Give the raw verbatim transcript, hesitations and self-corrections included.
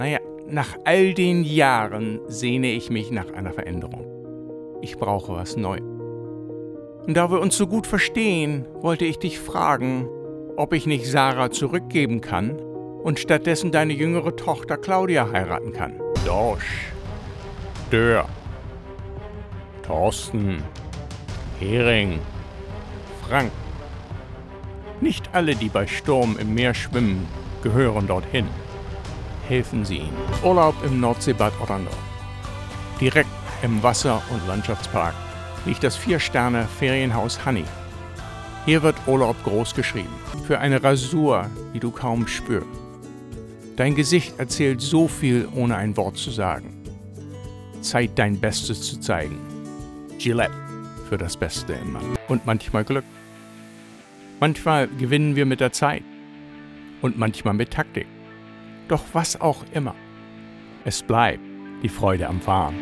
Naja, nach all den Jahren sehne ich mich nach einer Veränderung. Ich brauche was Neues. Und da wir uns so gut verstehen, wollte ich dich fragen, ob ich nicht Sarah zurückgeben kann und stattdessen deine jüngere Tochter Claudia heiraten kann. Dorsch, Dörr, Thorsten, Hering, Frank. Nicht alle, die bei Sturm im Meer schwimmen, gehören dorthin. Helfen Sie ihnen. Urlaub im Nordseebad Otterndorf. Direkt im Wasser- und Landschaftspark liegt das Vier-Sterne-Ferienhaus Honey. Hier wird Urlaub groß geschrieben. Für eine Rasur, die du kaum spürst. Dein Gesicht erzählt so viel, ohne ein Wort zu sagen. Zeit, dein Bestes zu zeigen. Gillette für das Beste immer. Und manchmal Glück. Manchmal gewinnen wir mit der Zeit. Und manchmal mit Taktik. Doch was auch immer. Es bleibt die Freude am Fahren.